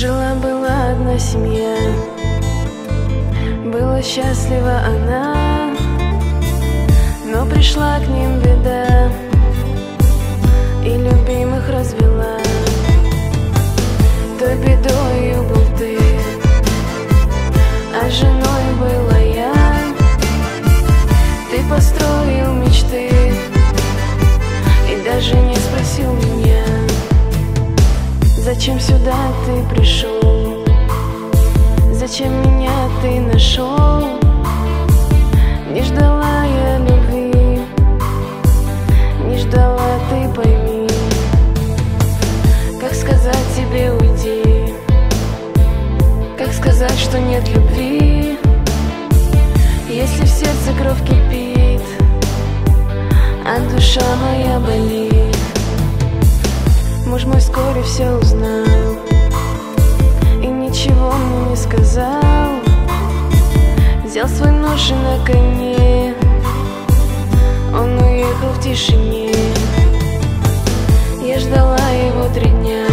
Жила-была одна семья, была счастлива она, но пришла к ним беда и любимых развела. Той бедою был ты, а женой была я. Ты построил мечты и даже не спросил меня, зачем сюда ты пришел, зачем меня ты нашел. Не ждала я любви, не ждала, ты пойми. Как сказать тебе уйди, как сказать, что нет любви, если в сердце кровь кипит, а душа моя болит. Муж мой вскоре все узнал и ничего мне не сказал. Взял свой нож и на коне он уехал в тишине. Я ждала его 3 дня,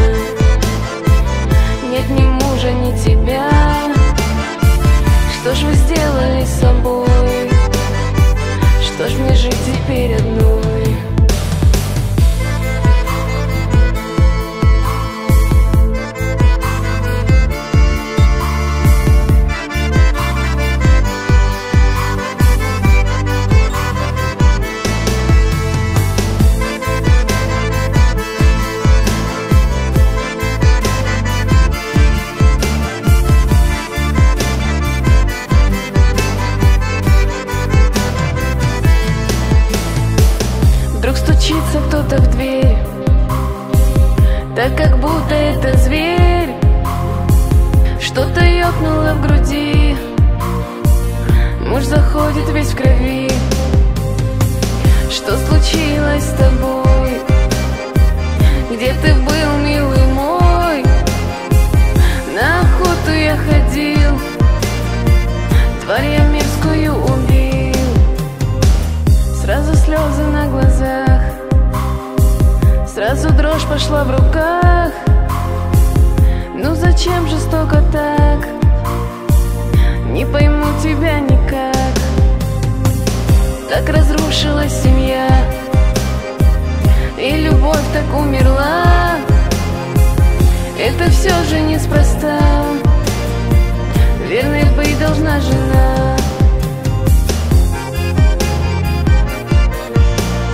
нет ни мужа, ни тебя. Что ж вы сделали с собой, что ж мне жить теперь одной? Вдруг стучится кто-то в дверь, так как будто это зверь. Что-то ёкнуло в груди, муж заходит весь в крови. Что случилось с тобой? Где ты был, милый мой? На охоту я ходил, тварь я мерзкую убил. Сразу слезы на глазах, сразу дрожь пошла в руках. Ну зачем жестоко так? Не пойму тебя никак. Так разрушилась семья, и любовь так умерла. Это все же неспроста, верной быть должна жена.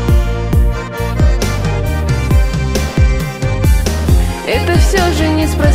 Это все же неспроста.